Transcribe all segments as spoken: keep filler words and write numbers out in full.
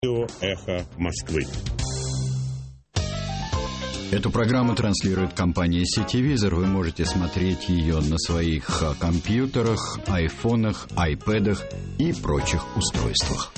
Эхо Москвы. Эту программу транслирует компания «Сетевизор». Вы можете смотреть ее на своих компьютерах, айфонах, айпэдах и прочих устройствах.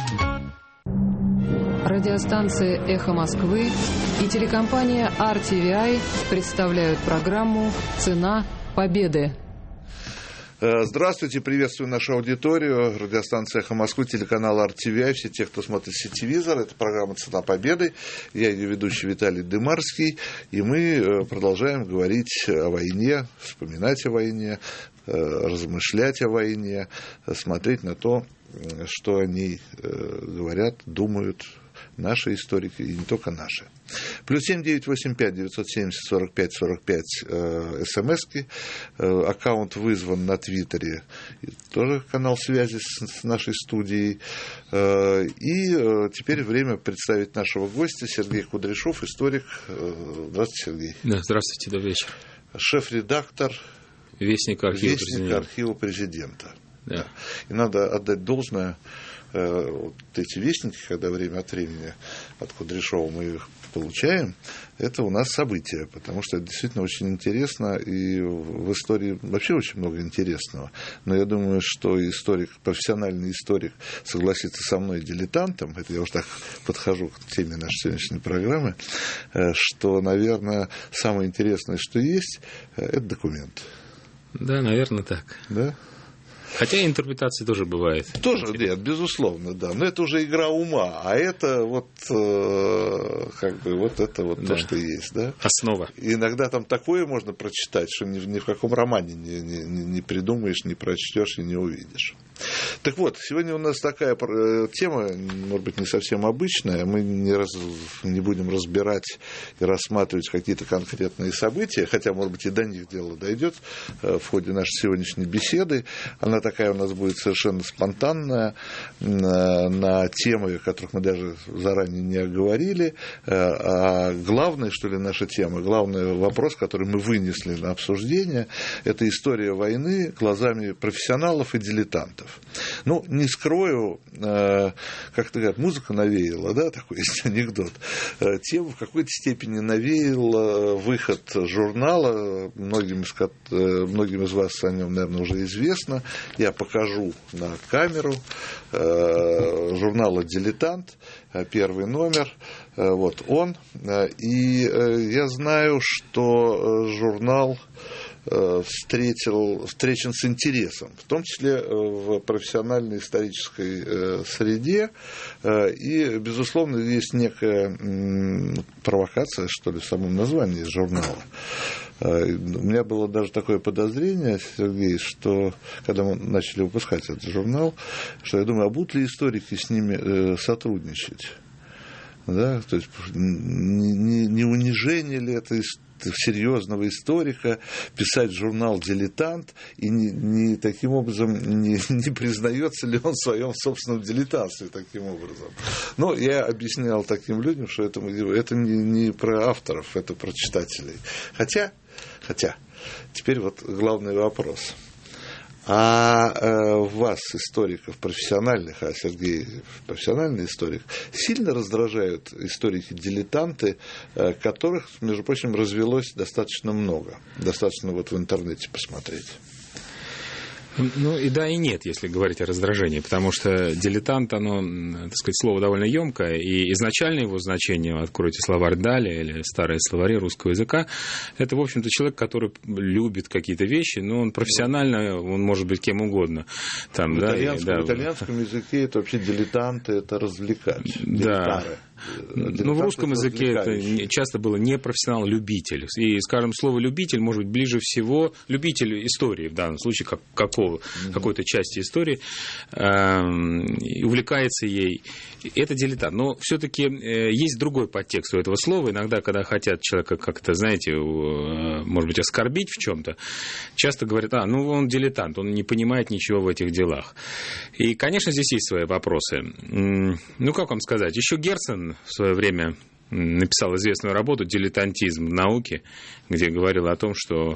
Радиостанция «Эхо Москвы» и телекомпания ар ти ви ай представляют программу «Цена победы». Здравствуйте, приветствую нашу аудиторию. Радиостанция «Эхо Москвы», телеканал ар ти ви ай, все те, кто смотрит «Сетевизор». Это программа «Цена победы». Я ее ведущий Виталий Дымарский. И мы продолжаем говорить о войне, вспоминать о войне, размышлять о войне, смотреть на то, что они говорят, думают наши историки, и не только наши. Плюс семь девять восемь пять девятьсот семьдесят сорок пять сорок пять э, смски. Э, аккаунт вызван на Твиттере. Тоже канал связи с, с нашей студией. Э, и э, теперь время представить нашего гостя. Сергей Кудряшов, историк. Э, здравствуйте, Сергей. Да, здравствуйте, добрый вечер. Шеф-редактор Вестника архива Вестника президента. архива президента. Да. Да. И надо отдать должное. Вот эти вестники, когда время от времени от Кудряшова мы их получаем, это у нас событие, потому что это действительно очень интересно, и в истории вообще очень много интересного. Но я думаю, что историк, профессиональный историк согласится со мной, дилетантом, это я уже так подхожу к теме нашей сегодняшней программы, что, наверное, самое интересное, что есть, это документ. Да, наверное, так. Да? Хотя интерпретации тоже бывает. Тоже, нет, безусловно, да. Но это уже игра ума, а это вот э, как бы вот это вот да. То, что есть, да. Основа. И иногда там такое можно прочитать, что ни, ни в каком романе не, не, не придумаешь, не прочтешь и не увидишь. Так вот, сегодня у нас такая тема, может быть, не совсем обычная. Мы не, раз, не будем разбирать и рассматривать какие-то конкретные события, хотя, может быть, и до них дело дойдет в ходе нашей сегодняшней беседы. Она такая у нас будет совершенно спонтанная, на, на темы, о которых мы даже заранее не оговорили. А главная, что ли, наша тема, главный вопрос, который мы вынесли на обсуждение, это история войны глазами профессионалов и дилетантов. Ну, не скрою, как-то говорят, музыка навеяла, да, такой есть анекдот. Тему в какой-то степени навеял выход журнала, многим из, многим из вас о нем, наверное, уже известно. Я покажу на камеру журнала «Дилетант», первый номер, вот он. И я знаю, что журнал встретил, встречен с интересом, в том числе в профессиональной исторической среде. И, безусловно, есть некая провокация, что ли, в самом названии журнала. У меня было даже такое подозрение, Сергей, что когда мы начали выпускать этот журнал, что я думаю, а будут ли историки с ними сотрудничать? Да? То есть не, не унижение ли это серьезного историка писать журнал «Дилетант», и не, не таким образом не, не признается ли он в своем собственном дилетантстве таким образом. Но я объяснял таким людям, что это, это не, не про авторов, это про читателей. Хотя, хотя, теперь вот главный вопрос. А э, вас, историков профессиональных, а Сергей профессиональный историк, сильно раздражают историки-дилетанты, э, которых, между прочим, развелось достаточно много. Достаточно вот в интернете посмотреть. Ну и да, и нет, если говорить о раздражении, потому что дилетант, оно, так сказать, слово довольно емкое, и изначально его значение, откройте словарь Даля или старые словари русского языка, это, в общем-то, человек, который любит какие-то вещи, но он профессионально, он может быть кем угодно. Там, в, да, итальянском, да, в итальянском языке это вообще дилетанты, это развлекать. Да. Ну, в русском языке это часто было не профессионал, любитель. И, скажем, слово «любитель» может быть ближе всего, любитель истории, в данном случае, как, какого, mm-hmm. какой-то части истории, э, увлекается ей. Это дилетант. Но все-таки э, есть другой подтекст у этого слова. Иногда, когда хотят человека как-то, знаете, э, может быть, оскорбить в чем-то, часто говорят, а, ну, он дилетант, он не понимает ничего в этих делах. И, конечно, здесь есть свои вопросы. Ну, как вам сказать, еще Герцен в свое время написал известную работу «Дилетантизм в науке», где говорил о том, что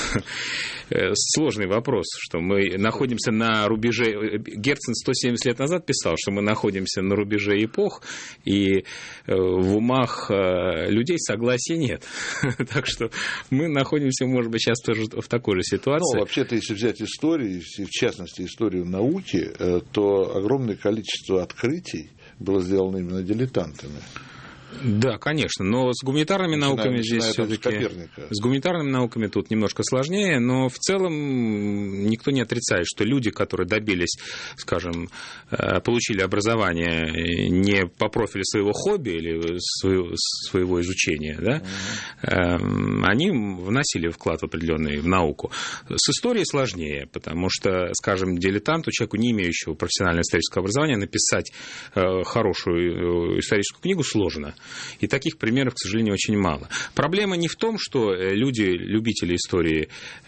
сложный вопрос, что мы находимся на рубеже... Герцен сто семьдесят лет назад писал, что мы находимся на рубеже эпох, и в умах людей согласия нет. Так что мы находимся, может быть, сейчас тоже в такой же ситуации. Ну, вообще-то, если взять историю, в частности, историю науки, то огромное количество открытий было сделано именно дилетантами. Да, конечно, но с гуманитарными начинаем, науками здесь все-таки... С гуманитарными науками тут немножко сложнее, но в целом никто не отрицает, что люди, которые добились, скажем, получили образование не по профилю своего хобби или своего, своего изучения, да, mm-hmm. они вносили вклад в определенный в науку. С историей сложнее, потому что, скажем, дилетанту, человеку, не имеющему профессионального исторического образования, написать хорошую историческую книгу сложно. И таких примеров, к сожалению, очень мало. Проблема не в том, что люди, любители истории,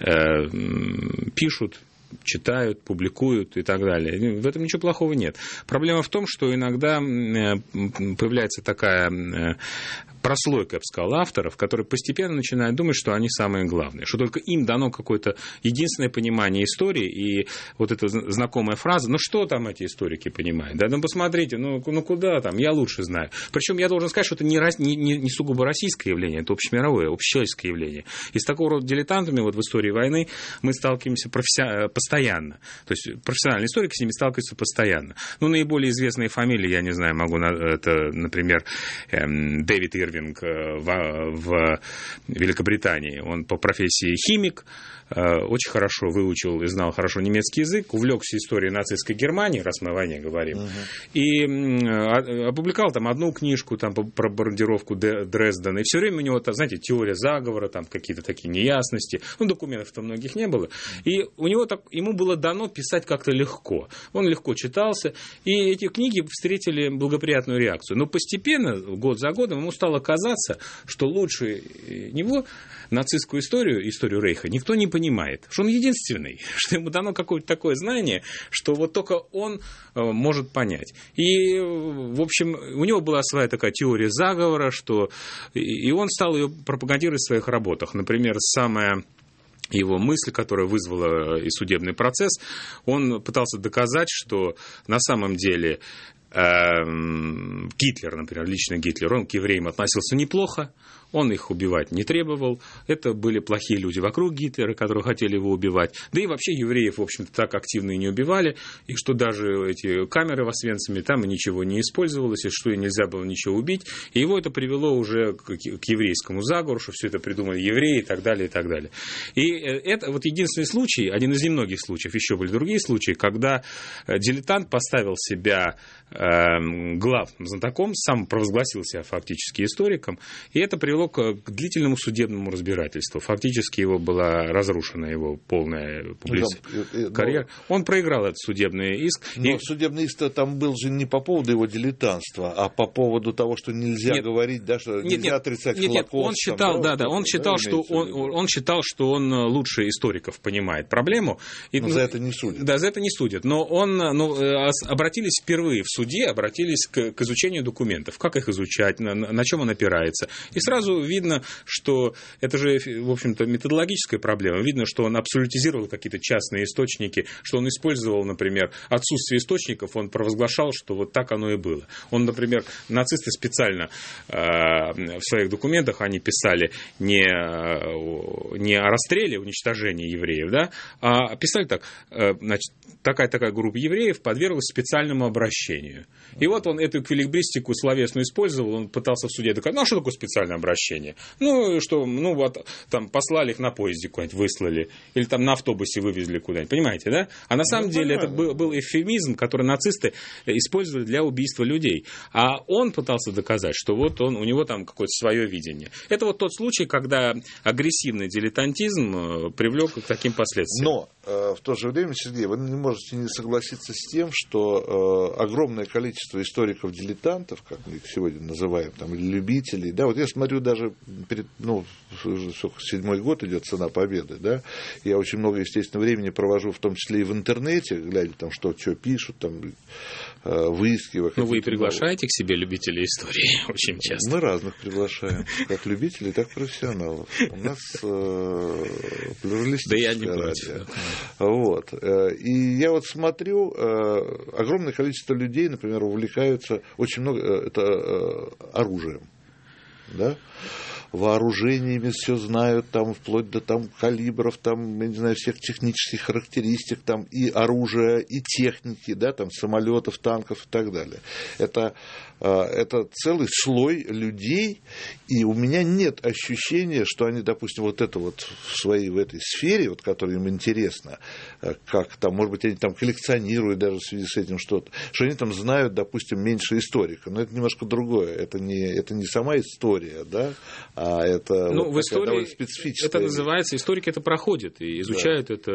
э, пишут, читают, публикуют и так далее. В этом ничего плохого нет. Проблема в том, что иногда появляется такая прослойка, я бы сказал, авторов, которые постепенно начинают думать, что они самые главные, что только им дано какое-то единственное понимание истории, и вот эта знакомая фраза, ну что там эти историки понимают? Да, ну посмотрите, ну, ну куда там, я лучше знаю. Причем я должен сказать, что это не, не, не, не сугубо российское явление, это общемировое, общечеловеческое явление. И с такого рода дилетантами вот в истории войны мы сталкиваемся професси... постоянно. То есть профессиональные историки с ними сталкиваются постоянно. Ну, наиболее известные фамилии, я не знаю, могу, это, например, Дэвид Ирвинг в, в Великобритании. Он по профессии химик, очень хорошо выучил и знал хорошо немецкий язык, увлекся историей нацистской Германии, раз мы о войне говорим, uh-huh. и опубликовал там одну книжку там, про бомбардировку Дрездена, и все время у него, знаете, теория заговора, там какие-то такие неясности, ну, документов-то многих не было, и у него так, ему было дано писать как-то легко, он легко читался, и эти книги встретили благоприятную реакцию, но постепенно, год за годом, ему стало казаться, что лучше него нацистскую историю, историю Рейха, никто не понимает, что он единственный, что ему дано какое-то такое знание, что вот только он может понять. И, в общем, у него была своя такая теория заговора, что... и он стал ее пропагандировать в своих работах. Например, самая его мысль, которая вызвала и судебный процесс, он пытался доказать, что на самом деле Гитлер, например, лично Гитлер, он к евреям относился неплохо, он их убивать не требовал, это были плохие люди вокруг Гитлера, которые хотели его убивать, да и вообще евреев, в общем-то, так активно и не убивали, и что даже эти камеры в Освенциме, там и ничего не использовалось, и что и нельзя было ничего убить, и его это привело уже к, к еврейскому заговору, что все это придумали евреи и так далее, и так далее. И это вот единственный случай, один из немногих случаев, еще были другие случаи, когда дилетант поставил себя главным знатоком, сам провозгласил себя фактически историком, и это привело к длительному судебному разбирательству. Фактически его была разрушена его полная публицистская карьера. Он проиграл этот судебный иск. Но и... судебный иск там был же не по поводу его дилетантства, а по поводу того, что нельзя нет, говорить, да, что нет, нельзя нет, отрицать нет, Холокост. Нет, он считал, там, да, да, он да, считал, что он, он считал, что он лучше историков понимает проблему. И, но ну, за это не судят. Да, за это не судят. Но он, ну, обратились впервые в суде, обратились к, к изучению документов, как их изучать, на, на чем он опирается. И сразу видно, что это же, в общем-то, методологическая проблема. Видно, что он абсолютизировал какие-то частные источники, что он использовал, например, отсутствие источников, он провозглашал, что вот так оно и было. Он, например, нацисты специально э, в своих документах, они писали не, не о расстреле, уничтожении евреев, да, а писали так, э, значит, такая-такая группа евреев подверглась специальному обращению. И вот он эту эквилибристику словесную использовал, он пытался в суде доказать, ну а что такое специальное обращение? Ну, что, ну вот, там, послали их на поезде куда-нибудь, выслали, или там на автобусе вывезли куда-нибудь, понимаете, да? А на самом ну, деле это был, был эвфемизм, который нацисты использовали для убийства людей. А он пытался доказать, что вот он, у него там какое-то свое видение. Это вот тот случай, когда агрессивный дилетантизм привлек к таким последствиям. Но э, в то же время, Сергей, вы не можете не согласиться с тем, что э, огромное количество историков-дилетантов дилетантов, как мы их сегодня называем, там, или любителей, да, вот я смотрю даже, перед, ну, седьмой год идет «Цена победы», да, я очень много, естественно, времени провожу, в том числе и в интернете, глядя там, что, что пишут, там, выискивая. Ну, вы приглашаете новые к себе любителей истории очень часто? Мы разных приглашаем, как любителей, так и профессионалов. У нас э, плюралистическая да я не против. Вот. И я вот смотрю, огромное количество людей, например, увлекаются очень много это оружием, да? Вооружениями все знают, там, вплоть до там, калибров, там, я не знаю, всех технических характеристик, там, и оружия, и техники, да, там, самолетов, танков и так далее. Это, это целый слой людей, и у меня нет ощущения, что они, допустим, вот это вот в своей, в этой сфере, вот, которая им интересна, как там, может быть, они там коллекционируют даже в связи с этим что-то, что они там знают, допустим, меньше историка. Но это немножко другое. Это не, это не сама история, да, а это ну, вот в истории специфическая. Это называется, историки это проходят и изучают, да, это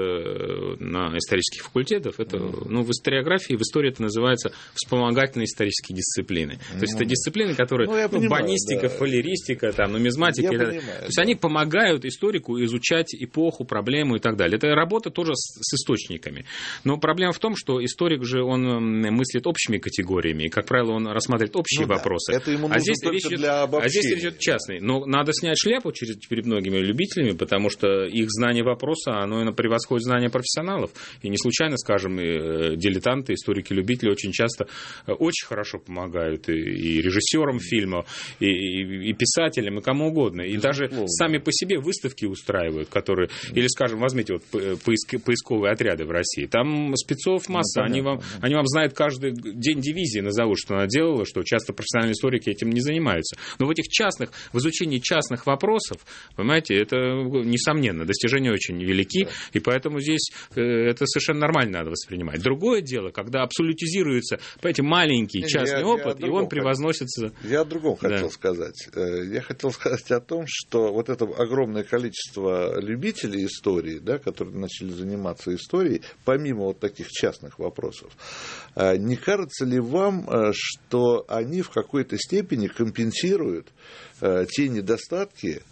на исторических факультетах. Это, mm. ну, в историографии, в истории это называется вспомогательные исторические дисциплины. Mm. То есть это дисциплины, которые, ну, ну, понимаю, банистика, да, фалеристика, там, нумизматика. Я понимаю, то есть да, они помогают историку изучать эпоху, проблему и так далее. Это работа тоже с, с источниками. Но проблема в том, что историк же, он мыслит общими категориями, и, как правило, он рассматривает общие ну, вопросы. Да. Это ему нужно а здесь только речь для обобщения. А здесь речь идет частный. Но надо снять шляпу перед многими любителями, потому что их знание вопроса, оно превосходит знание профессионалов. И не случайно, скажем, и дилетанты, историки-любители очень часто очень хорошо помогают и, и режиссерам фильма, и, и, и писателям, и кому угодно. И даже сами по себе выставки устраивают, которые... Или, скажем, возьмите вот поиск, поисковые отряды в России. Там спецов масса. Ну, они, вам, они вам знают каждый день дивизии, назовут, что она делала, что часто профессиональные историки этим не занимаются. Но в этих частных, в изучении частных вопросов, понимаете, это, несомненно, достижения очень велики, да, и поэтому здесь это совершенно нормально надо воспринимать. Другое дело, когда абсолютизируется, понимаете, маленький частный я, опыт, я и он превозносится... Я о другом да. хотел сказать. Я хотел сказать о том, что вот это огромное количество любителей истории, да, которые начали заниматься историей, помимо вот таких частных вопросов, не кажется ли вам, что они в какой-то степени компенсируют те недостатки,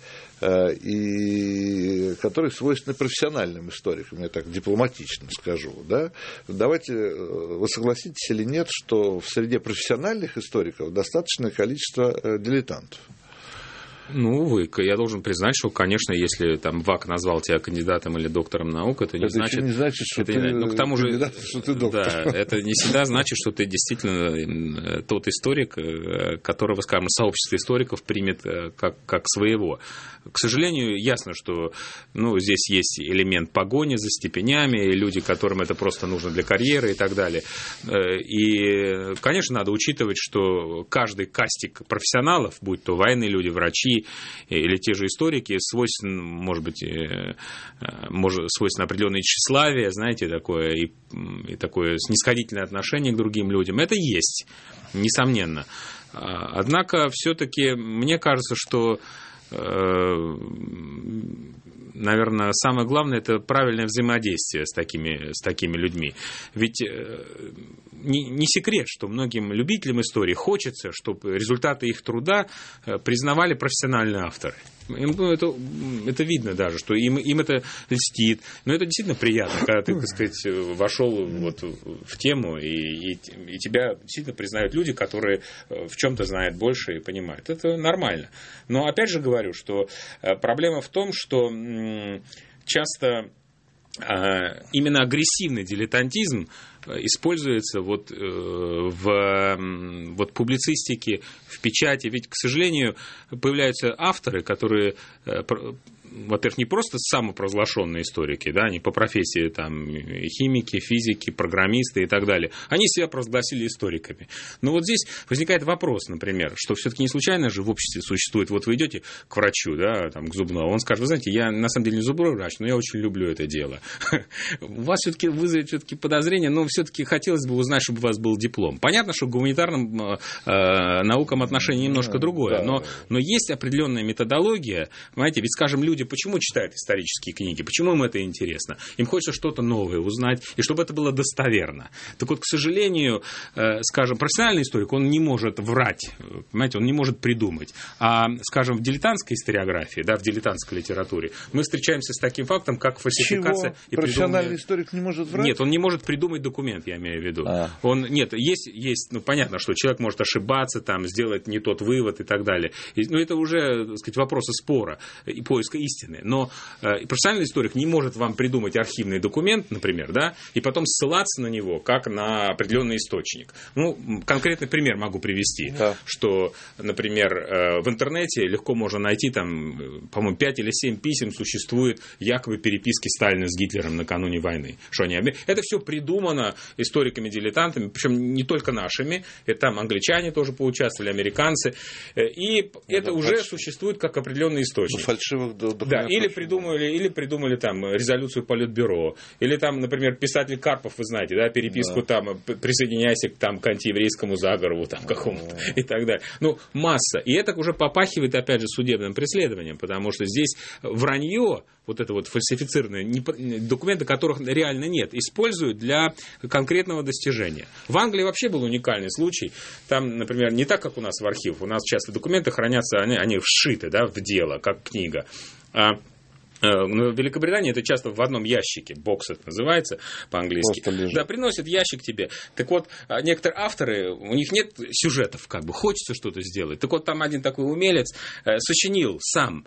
и которые свойственны профессиональным историкам, я так дипломатично скажу. Да? Давайте, вы согласитесь или нет, что в среде профессиональных историков достаточное количество дилетантов? Ну, увы, я должен признать, что, конечно, если там ВАК назвал тебя кандидатом или доктором наук, это не это значит... не значит, что это, ты ну, к тому же, кандидат, что ты доктор. Да, это не всегда значит, что ты действительно тот историк, которого, скажем, сообщество историков примет как, как своего. К сожалению, ясно, что ну, здесь есть элемент погони за степенями, люди, которым это просто нужно для карьеры и так далее. И, конечно, надо учитывать, что каждый кастик профессионалов, будь то военные люди, врачи или те же историки, свойственно, может быть, может, свойственно определенное тщеславие, знаете, такое, и, и такое снисходительное отношение к другим людям. Это есть, несомненно. Однако, все-таки, мне кажется, что наверное, самое главное – это правильное взаимодействие с такими, с такими людьми. Ведь не, не секрет, что многим любителям истории хочется, чтобы результаты их труда признавали профессиональные авторы. Им, ну, это, это видно даже, что им, им это льстит. Но это действительно приятно, когда ты, так сказать, вошел вот в тему, и, и, и тебя действительно признают люди, которые в чем-то знают больше и понимают. Это нормально. Но опять же говорю, что проблема в том, что часто именно агрессивный дилетантизм используется вот в вот публицистике, в печати. Ведь, к сожалению, появляются авторы, которые, во-первых, не просто самопровозглашенные историки, да, они по профессии там химики, физики, программисты и так далее. Они себя провозгласили историками. Но вот здесь возникает вопрос, например, что все-таки не случайно же в обществе существует, вот вы идете к врачу, да, там, к зубному, он скажет: вы знаете, я на самом деле не зубной врач, но я очень люблю это дело. У вас все-таки вызовет все-таки подозрение, но все-таки хотелось бы узнать, чтобы у вас был диплом. Понятно, что к гуманитарным э, наукам отношение немножко другое, но, но есть определенная методология, понимаете, ведь, скажем, люди, почему читают исторические книги? Почему им это интересно? Им хочется что-то новое узнать, и чтобы это было достоверно. Так вот, к сожалению, скажем, профессиональный историк, он не может врать, понимаете, он не может придумать. А, скажем, в дилетантской историографии, да, в дилетантской литературе мы встречаемся с таким фактом, как фальсификация. Чего? И профессиональный придумывание... историк не может врать? Нет, он не может придумать документ, я имею в виду. А. Он, нет, есть, есть, ну, понятно, что человек может ошибаться, там, сделать не тот вывод и так далее. И, ну, это уже, так сказать, вопросы спора и поиска истины. Но э, профессиональный историк не может вам придумать архивный документ, например, да, и потом ссылаться на него, как на определенный источник. Ну, конкретный пример могу привести, да. Что, например, э, в интернете легко можно найти, там, по-моему, пять или семь писем существует якобы переписки Сталина с Гитлером накануне войны. Что они... Это все придумано историками-дилетантами, причем не только нашими, это там англичане тоже поучаствовали, американцы, и ну, это да, уже фальш... существует как определенный источник. Фальшивых документов. Да, или придумали, или придумали там резолюцию Политбюро, или там, например, писатель Карпов, вы знаете, да, переписку да. там, присоединяйся там, к антиеврейскому заговору там, какому-то да. и так далее. Ну, масса. И это уже попахивает, опять же, судебным преследованием, потому что здесь вранье, вот это вот фальсифицированные документы, которых реально нет, используют для конкретного достижения. В Англии вообще был уникальный случай. Там, например, не так, как у нас в архивах. У нас часто документы хранятся, они, они вшиты, да, в дело, как книга. А в Великобритании это часто в одном ящике, бокс это называется по-английски. Да, приносят ящик тебе. Так вот, некоторые авторы, у них нет сюжетов, как бы, хочется что-то сделать. Так вот, там один такой умелец сочинил сам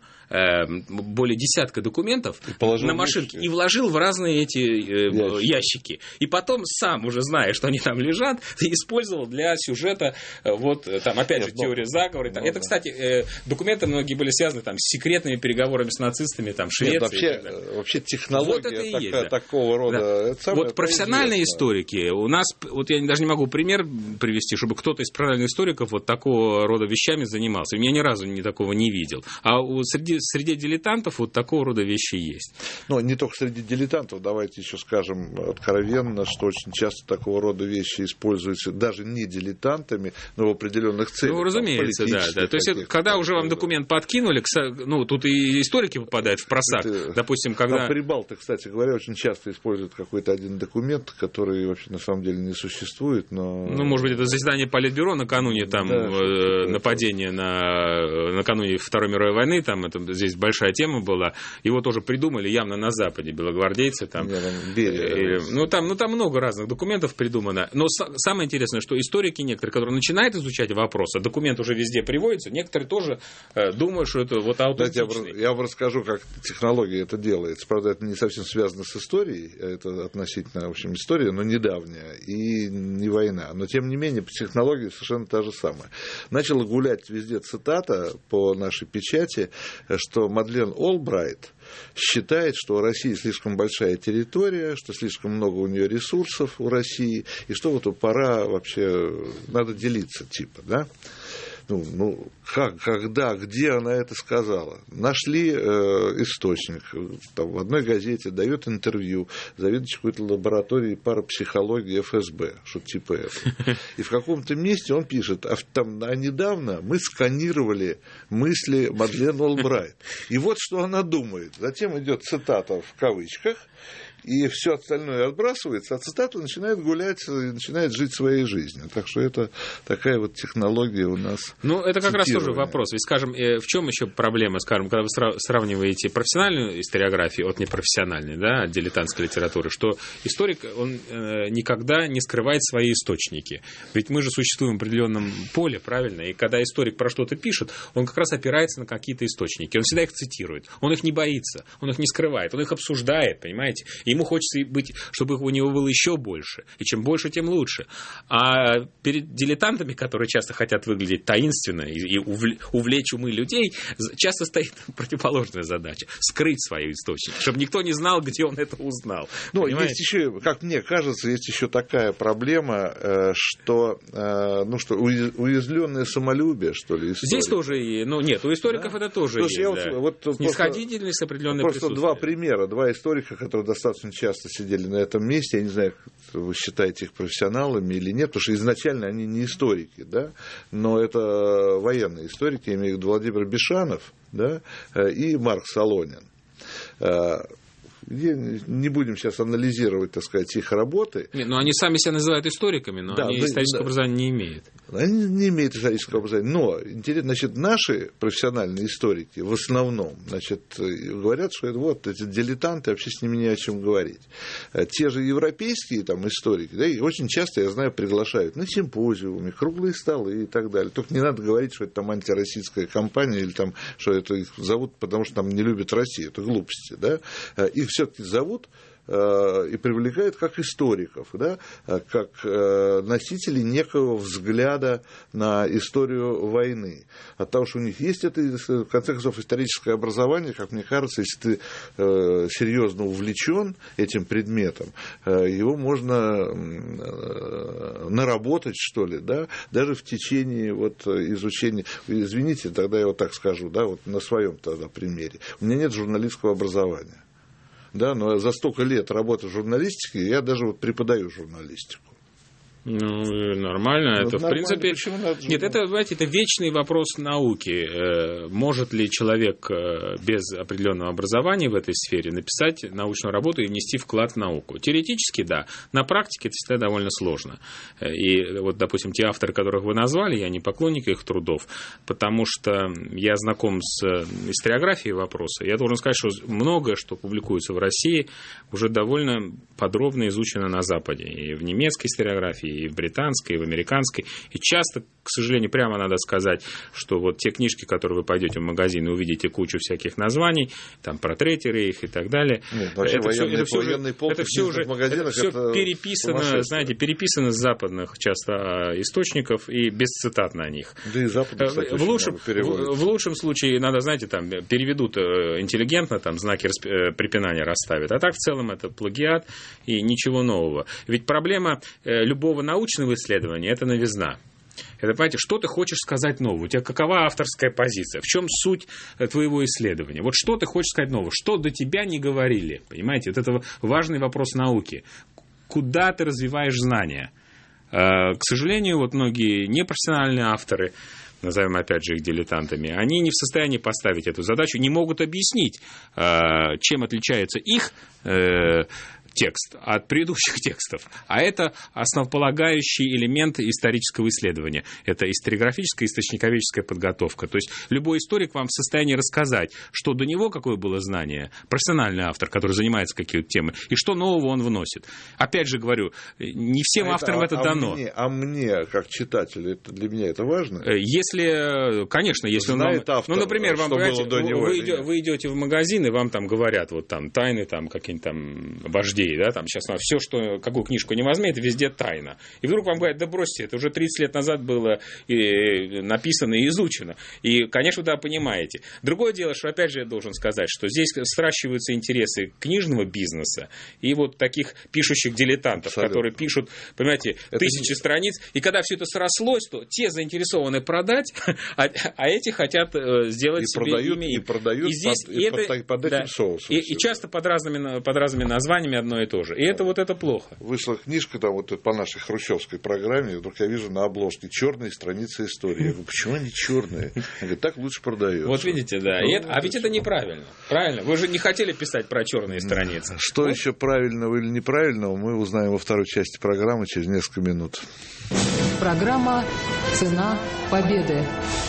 более десятка документов на машинке и вложил в разные эти ящики. ящики. И потом сам, уже зная, что они там лежат, использовал для сюжета, вот, там, опять же, теория заговора. Ну, это, да. Кстати, документы многие были связаны там, с секретными переговорами с нацистами, там, Швеции. Нет, вообще, вообще технология вот это такая, есть, да. такого рода. Да. Это самое, вот профессиональные историки, у нас, вот я даже не могу пример привести, чтобы кто-то из профессиональных историков вот такого рода вещами занимался. Я ни разу ни такого не видел. А у, среди, среди дилетантов вот такого рода вещи есть. Ну, не только среди дилетантов, давайте еще скажем откровенно, что очень часто такого рода вещи используются даже не дилетантами, но в определенных целях. Ну, разумеется, да, да. То есть, это, когда уже вам документ подкинули, ну, тут и историки попадают в просак. Это, допустим, когда... Там прибалты, кстати говоря, очень часто используют какой-то один документ, который вообще на самом деле не существует, но... Ну, может быть, это заседание Политбюро накануне там, да, э, нападения на, накануне Второй мировой войны, там это, здесь большая тема была, его тоже придумали явно на Западе, белогвардейцы там. Я, там Берия, э, ну, там, ну, там много разных документов придумано, но с- самое интересное, что историки некоторые, которые начинают изучать вопрос, а документ уже везде приводится, некоторые тоже э, думают, что это вот аутентичный. Я, я вам расскажу, как технология это делается. Правда, это не совсем связано с историей, это относительно, в общем, история, но недавняя, и не война. Но, тем не менее, по технологии совершенно та же самая. Начала гулять везде цитата по нашей печати, что Мадлен Олбрайт считает, что у России слишком большая территория, что слишком много у нее ресурсов у России, и что вот пора вообще, надо делиться, типа, да? Ну, ну как, когда, где она это сказала? Нашли э, источник, там, в одной газете дает интервью заведующий какой-то лабораторией парапсихологии эф эс бэ, что-то типа этого. И в каком-то месте он пишет, а, там, а недавно мы сканировали мысли Мадлен Олбрайт. И вот что она думает. Затем идет цитата в кавычках, и все остальное отбрасывается, а цитата начинает гулять и начинает жить своей жизнью. Так что это такая вот технология у нас. Ну, это как раз тоже вопрос. Ведь, скажем, в чем еще проблема, скажем, когда вы сравниваете профессиональную историографию от непрофессиональной, да, от дилетантской литературы, что историк, он никогда не скрывает свои источники. Ведь мы же существуем в определенном поле, правильно? И когда историк про что-то пишет, он как раз опирается на какие-то источники. Он всегда их цитирует. Он их не боится, он их не скрывает, он их обсуждает, понимаете? Ему хочется быть, чтобы у него было еще больше. И чем больше, тем лучше. А перед дилетантами, которые часто хотят выглядеть таинственно и увлечь умы людей, часто стоит противоположная задача – скрыть свои источники, чтобы никто не знал, где он это узнал. Ну, есть еще, как мне кажется, есть еще такая проблема, что, ну, что уязвленное самолюбие, что ли, истории. Здесь тоже и, ну, нет, у историков да? это тоже есть. Да. Вот, вот снисходительность определенная присутствие. Просто два примера, два историка, которые достаточно часто сидели на этом месте. Я не знаю, вы считаете их профессионалами или нет, потому что изначально они не историки, да, но это военные историки, я имею в виду Владимир Бишанов, да, и Марк Солонин. Не будем сейчас анализировать, так сказать, их работы. Нет, ну они сами себя называют историками, но да, они да, исторического да. образования не имеют. Они не имеют исторического образования. Но, интересно, значит, наши профессиональные историки в основном, значит, говорят, что это вот эти дилетанты, вообще с ними не о чем говорить. Те же европейские там историки, да, и очень часто, я знаю, приглашают на симпозиумы, круглые столы и так далее. Только не надо говорить, что это там антироссийская кампания или там, что это их зовут, потому что там не любят Россию. Это глупости, да. Их все-таки зовут и привлекают как историков, да, как носителей некого взгляда на историю войны. От того, что у них есть это, в конце концов, историческое образование, как мне кажется, если ты серьезно увлечен этим предметом, его можно наработать, что ли, да, даже в течение вот изучения. Извините, тогда я вот так скажу, да, вот на своем тогда примере. У меня нет журналистского образования. Да, но за столько лет работы в журналистике я даже вот преподаю журналистику. Ну, нормально. Ну, это, нормально. В принципе... Нет, это, знаете, это вечный вопрос науки. Может ли человек без определенного образования в этой сфере написать научную работу и внести вклад в науку? Теоретически, да. На практике это всегда довольно сложно. И вот, допустим, те авторы, которых вы назвали, я не поклонник их трудов, потому что я знаком с историографией вопроса. Я должен сказать, что многое, что публикуется в России, уже довольно подробно изучено на Западе. И в немецкой историографии, и в британской, и в американской. И часто, к сожалению, прямо надо сказать, что вот те книжки, которые вы пойдете в магазин и увидите кучу всяких названий, там про Третий рейх и так далее, Нет, это все, это все уже, это все уже это все это переписано, знаете, переписано с западных часто источников и без цитат на них. Да и западных, кстати, в, лучшем, в, в лучшем случае надо, знаете, там переведут интеллигентно, там знаки препинания расставят, а так в целом это плагиат и ничего нового. Ведь проблема любого научного исследования – это новизна. Это, понимаете, что ты хочешь сказать нового? У тебя какова авторская позиция? В чем суть твоего исследования? Вот что ты хочешь сказать нового? Что до тебя не говорили? Понимаете, вот это важный вопрос науки. Куда ты развиваешь знания? К сожалению, вот многие непрофессиональные авторы, назовем опять же их дилетантами, они не в состоянии поставить эту задачу, не могут объяснить, чем отличается их текст от предыдущих текстов. А это основополагающий элемент исторического исследования. Это историографическая, источниковедческая подготовка. То есть любой историк вам в состоянии рассказать, что до него какое было знание, профессиональный автор, который занимается какой-то темой, и что нового он вносит. Опять же говорю, не всем а авторам это, это а дано. Мне, а мне, как читателю, это, для меня это важно? Если, конечно, если знает он... автор, ну, например, вам, вы, вы, идете, вы идете в магазин, и вам там говорят, вот там тайны, там какие-нибудь там вождей, да, там сейчас все, что, какую книжку не возьми, это везде тайна. И вдруг вам говорят, да бросьте, это уже тридцать лет назад было и написано и изучено. И, конечно, да, понимаете. Другое дело, что, опять же, я должен сказать, что здесь сращиваются интересы книжного бизнеса и вот таких пишущих дилетантов, абсолютно, которые пишут, понимаете, это тысячи не... страниц, и когда все это срослось, то те заинтересованы продать, а, а эти хотят сделать и себе продают, имя. И продают и здесь, под, и под, это, под этим да, соусом. И, и часто под разными, под разными названиями одно и то же. И это вот это плохо. Вышла книжка там вот по нашей хрущевской программе, вдруг я вижу на обложке черные страницы истории. Я говорю, почему они черные? Я говорю, так лучше продается. Вот видите, да. Ну, это, а ведь это неправильно. Правильно? Вы же не хотели писать про черные страницы. Что вот. Еще правильного или неправильного, мы узнаем во второй части программы через несколько минут. Программа «Цена победы».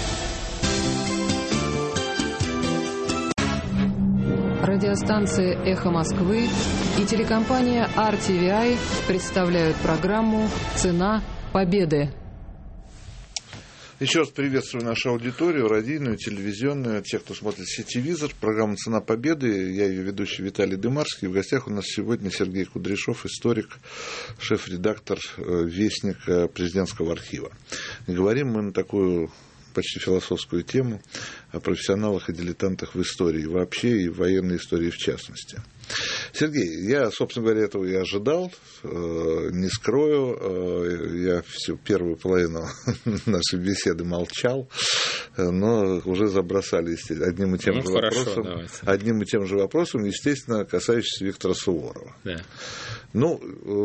Радиостанция «Эхо Москвы» и телекомпания ар ти ви ай представляют программу «Цена победы». Еще раз приветствую нашу аудиторию, радийную, телевизионную, тех, кто смотрит сетевизор. Программа «Цена победы». Я ее ведущий Виталий Дымарский. В гостях у нас сегодня Сергей Кудряшов, историк, шеф-редактор, вестник президентского архива. И говорим мы на такую почти философскую тему о профессионалах и дилетантах в истории вообще и в военной истории в частности. Сергей, я, собственно говоря, этого и ожидал, не скрою, я всю первую половину нашей беседы молчал, но уже забросали одним и тем ну, же хорошо, вопросом. Давайте. Одним и тем же вопросом, естественно, касающимся Виктора Суворова. Да. Ну,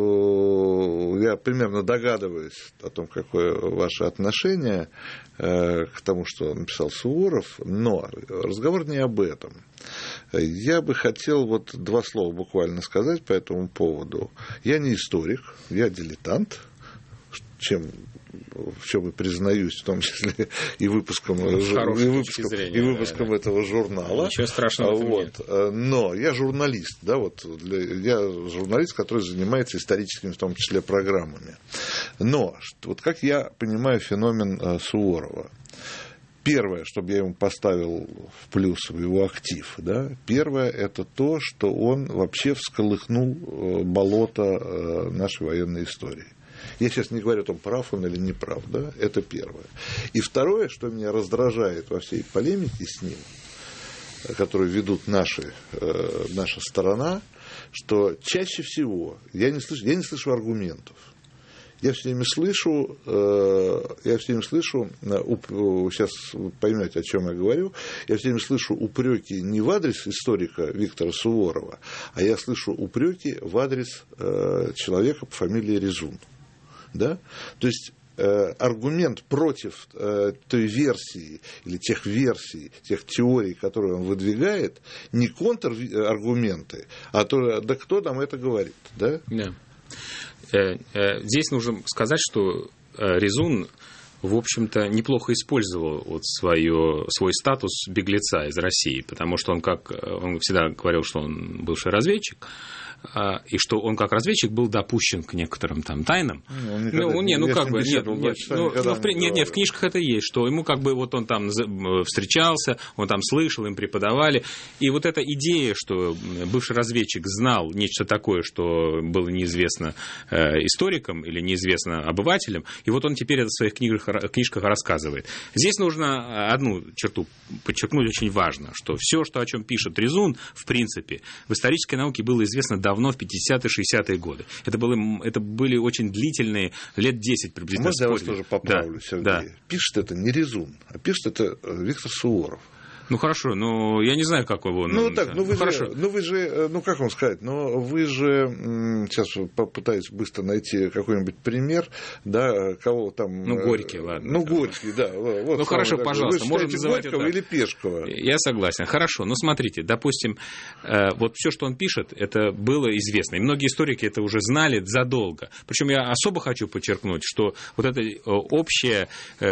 я примерно догадываюсь о том, какое ваше отношение к тому, что написал Суворов, но разговор не об этом. Я бы хотел вот два слова буквально сказать по этому поводу. Я не историк, я дилетант, чем, в чем и признаюсь, в том числе и выпуском, и выпуском, зрения, и выпуском да, этого журнала. Ничего страшного вот. нет. Но я журналист, да, вот, для, я журналист, который занимается историческими, в том числе, программами. Но вот как я понимаю феномен Суворова. Первое, чтобы я ему поставил в плюс в его актив, да, первое, это то, что он вообще всколыхнул болото нашей военной истории. Я сейчас не говорю о том, прав он или не прав, да, это первое. И второе, что меня раздражает во всей полемике с ним, которую ведут наши, наша сторона, что чаще всего я не слышу, я не слышу аргументов. Я все время слышу, я все время слышу, сейчас вы поймете, о чем я говорю, я все время слышу упреки не в адрес историка Виктора Суворова, а я слышу упреки в адрес человека по фамилии Резун. Да? То есть аргумент против той версии или тех версий, тех теорий, которые он выдвигает, не контраргументы, а то, да кто нам это говорит, да? Да. Здесь нужно сказать, что Резун, в общем-то, неплохо использовал вот свое, свой статус беглеца из России, потому что он, как он всегда говорил, что он бывший разведчик, и что он как разведчик был допущен к некоторым там тайнам. Ну, никогда, ну, не, ну как бы, нет, нет, ну, ну, в, нет, нет, в книжках это есть, что ему как бы вот он там встречался, он там слышал, им преподавали, и вот эта идея, что бывший разведчик знал нечто такое, что было неизвестно историкам или неизвестно обывателям, и вот он теперь это в своих книгах, книжках рассказывает. Здесь нужно одну черту подчеркнуть очень важно, что все, что, о чем пишет Резун, в принципе, в исторической науке было известно давно, в пятидесятые-шестидесятые годы. Это были, это были очень длительные, лет десять приблизительно. Можно я вас тоже поправлю, да, Сергей? Да. Пишет это не Резун, а пишет это Виктор Суворов. Ну хорошо, но я не знаю, как его. Ну так, ну вы, ну, же, ну вы же, ну как вам сказать, но вы же сейчас попытаюсь быстро найти какой-нибудь пример, да, кого там. Ну Горький, ладно. Ну Горький, да. Вот ну хорошо, такой. Пожалуйста, вы можем называть Горького это... или Пешкова? Я согласен. Хорошо, но смотрите, допустим, вот все, что он пишет, это было известно, и многие историки это уже знали задолго. Причем я особо хочу подчеркнуть, что вот это общее,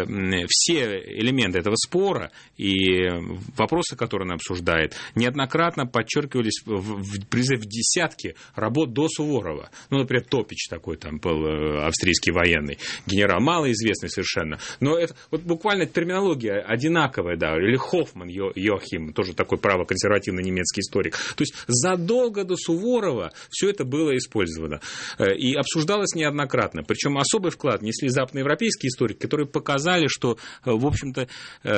все элементы этого спора и вопросы, которые он обсуждает, неоднократно подчеркивались в, в, в десятке работ до Суворова. Ну, например, Топич такой там был, австрийский военный генерал, малоизвестный совершенно. Но это вот буквально терминология одинаковая, да. Или Хоффман Йо, Йохим, тоже такой правоконсервативный немецкий историк. То есть задолго до Суворова все это было использовано и обсуждалось неоднократно. Причем особый вклад несли западноевропейские историки, которые показали, что, в общем-то,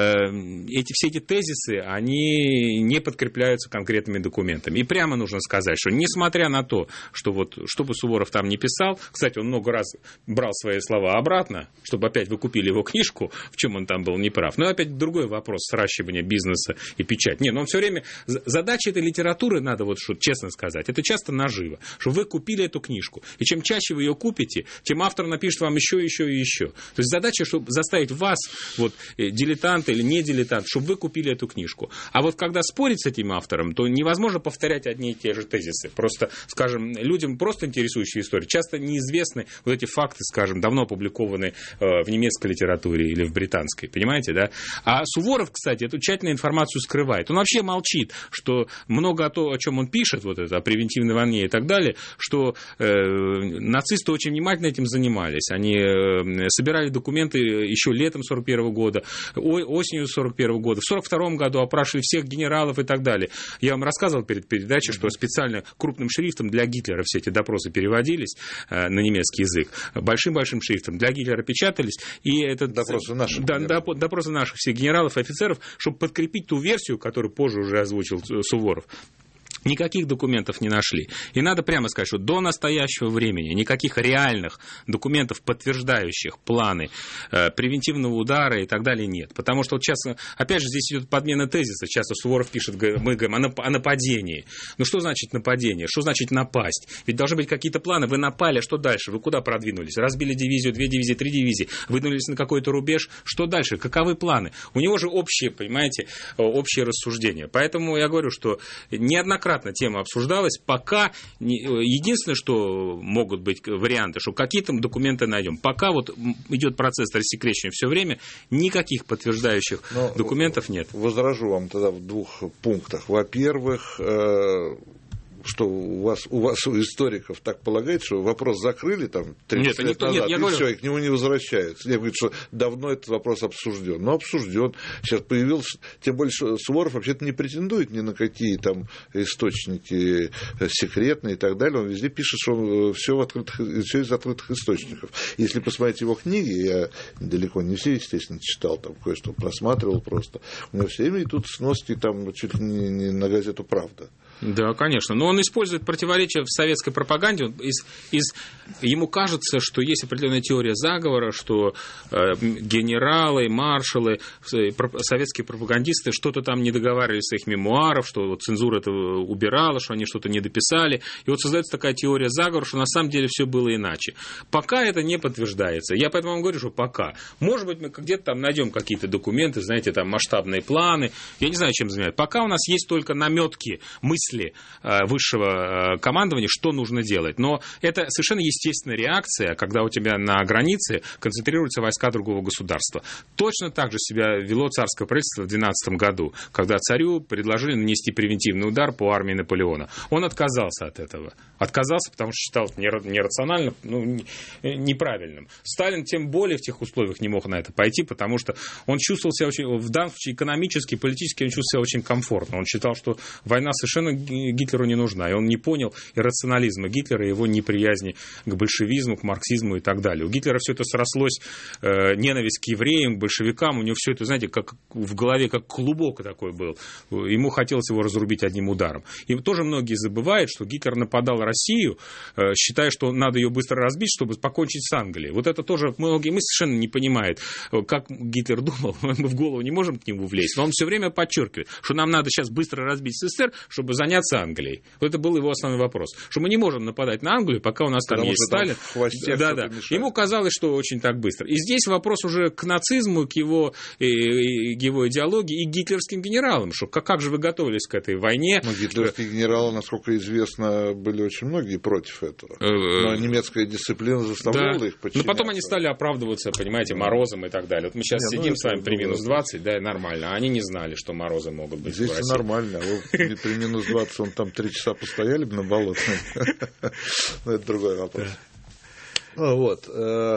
эти, все эти тезисы, они не подкрепляются конкретными документами. И прямо нужно сказать, что несмотря на то, что вот, что бы Суворов там не писал, кстати, он много раз брал свои слова обратно, чтобы опять вы купили его книжку, в чем он там был неправ. Но опять другой вопрос сращивания бизнеса и печать. Нет, но он все время... Задача этой литературы, надо вот что честно сказать, это часто наживо, что вы купили эту книжку. И чем чаще вы ее купите, тем автор напишет вам еще, еще и еще. То есть задача, чтобы заставить вас, вот, дилетант или не дилетант, чтобы вы купили эту книжку. А вот когда спорить с этим автором, то невозможно повторять одни и те же тезисы. Просто, скажем, людям, просто интересующие историю, часто неизвестны вот эти факты, скажем, давно опубликованные в немецкой литературе или в британской, понимаете, да? А Суворов, кстати, эту тщательную информацию скрывает. Он вообще молчит, что много о том, о чем он пишет, вот это, о превентивной войне и так далее, что э, нацисты очень внимательно этим занимались. Они э, собирали документы еще летом сорок первого года, осенью сорок первого года, в сорок втором году опрашивали всех генералов и так далее. Я вам рассказывал перед передачей, что специально крупным шрифтом для Гитлера все эти допросы переводились э, на немецкий язык. Большим-большим шрифтом для Гитлера печатались. И этот, допросы наших. Да, допросы наших всех генералов и офицеров, чтобы подкрепить ту версию, которую позже уже озвучил Суворов. Никаких документов не нашли. И надо прямо сказать, что до настоящего времени никаких реальных документов, подтверждающих планы э, превентивного удара и так далее, нет. Потому что вот сейчас, опять же, здесь идет подмена тезиса. Часто Суворов пишет, мы говорим о нападении. Ну что значит нападение? Что значит напасть? Ведь должны быть какие-то планы. Вы напали, что дальше? Вы куда продвинулись? Разбили дивизию, две дивизии, три дивизии, выдвинулись на какой-то рубеж. Что дальше? Каковы планы? У него же общие, понимаете, общие рассуждения. Поэтому я говорю, что неоднократно тема обсуждалась, пока единственное, что могут быть варианты, что какие-то документы найдем. Пока вот идет процесс рассекречивания все время, никаких подтверждающих Но документов нет. Возражу вам тогда в двух пунктах. Во-первых, что у вас, у вас, у историков так полагает, что вопрос закрыли там тридцать лет назад, нет, и говорю... все, и к нему не возвращаются. Я говорю, что давно этот вопрос обсужден. Но обсужден. Сейчас появился, тем более, что Суворов вообще-то не претендует ни на какие там источники секретные и так далее. Он везде пишет, что он все, в открытых, все из открытых источников. Если посмотреть его книги, я далеко не все, естественно, читал, там кое-что просматривал просто. У него все время идут сноски там чуть ли не, не на газету «Правда». Да, конечно. Но он использует противоречия в советской пропаганде. Из, из, ему кажется, что есть определенная теория заговора, что э, генералы, маршалы, э, советские пропагандисты что-то там не договаривались в своих мемуарах, что вот цензура это убирала, что они что-то не дописали. И вот создается такая теория заговора, что на самом деле все было иначе. Пока это не подтверждается. Я поэтому вам говорю, что пока. Может быть, мы где-то там найдем какие-то документы, знаете, там масштабные планы. Я не знаю, чем занимать. Пока у нас есть только наметки, мысли высшего командования, что нужно делать. Но это совершенно естественная реакция, когда у тебя на границе концентрируются войска другого государства. Точно так же себя вело царское правительство в двенадцатом году, когда царю предложили нанести превентивный удар по армии Наполеона. Он отказался от этого. Отказался, потому что считал это нерационально, ну, неправильным. Сталин тем более в тех условиях не мог на это пойти, потому что он чувствовал себя очень, в данном случае экономически, политически он чувствовал себя очень комфортно. Он считал, что война совершенно Гитлеру не нужна, и он не понял иррационализма Гитлера, его неприязни к большевизму, к марксизму и так далее. У Гитлера все это срослось, э, ненависть к евреям, к большевикам, у него все это, знаете, как в голове, как клубок такой был. Ему хотелось его разрубить одним ударом. И тоже многие забывают, что Гитлер нападал Россию, э, считая, что надо ее быстро разбить, чтобы покончить с Англией. Вот это тоже многие мы совершенно не понимают, как Гитлер думал, мы в голову не можем к нему влезть, но он все время подчеркивает, что нам надо сейчас быстро разбить СССР, чтобы занять заняться Англией. Вот это был его основной вопрос. Что мы не можем нападать на Англию, пока у нас там Потому есть Сталин. Да, да. Ему казалось, что очень так быстро. И здесь вопрос уже к нацизму, к его, и, и, к его идеологии и к гитлеровским генералам. Что, как, как же вы готовились к этой войне? Ну, гитлеровские генералы, насколько известно, были очень многие против этого. Но немецкая дисциплина заставляла да. их подчиняться. Но потом они стали оправдываться, понимаете, морозом и так далее. Вот мы сейчас не, сидим ну, с вами при минус двадцать, да, нормально. А они не знали, что морозы могут быть. Здесь нормально. Вы при минус двадцать он там три часа постояли бы на болоте. Но это другой вопрос. Вот.